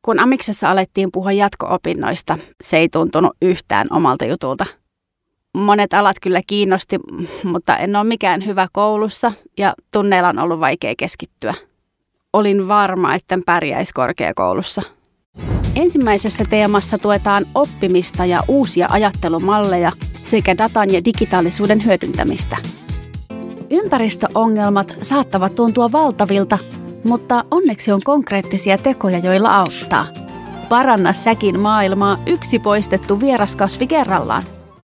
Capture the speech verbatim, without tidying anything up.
Kun amiksessa alettiin puhua jatko-opinnoista, se ei tuntunut yhtään omalta jutulta. Monet alat kyllä kiinnosti, mutta en ole mikään hyvä koulussa ja tunneilla on ollut vaikea keskittyä. Olin varma, etten pärjäisi korkeakoulussa. Ensimmäisessä teemassa tuetaan oppimista ja uusia ajattelumalleja sekä datan ja digitaalisuuden hyödyntämistä. Ympäristöongelmat saattavat tuntua valtavilta, mutta onneksi on konkreettisia tekoja, joilla auttaa. Paranna säkin maailmaa yksi poistettu vieraskasvi kerrallaan.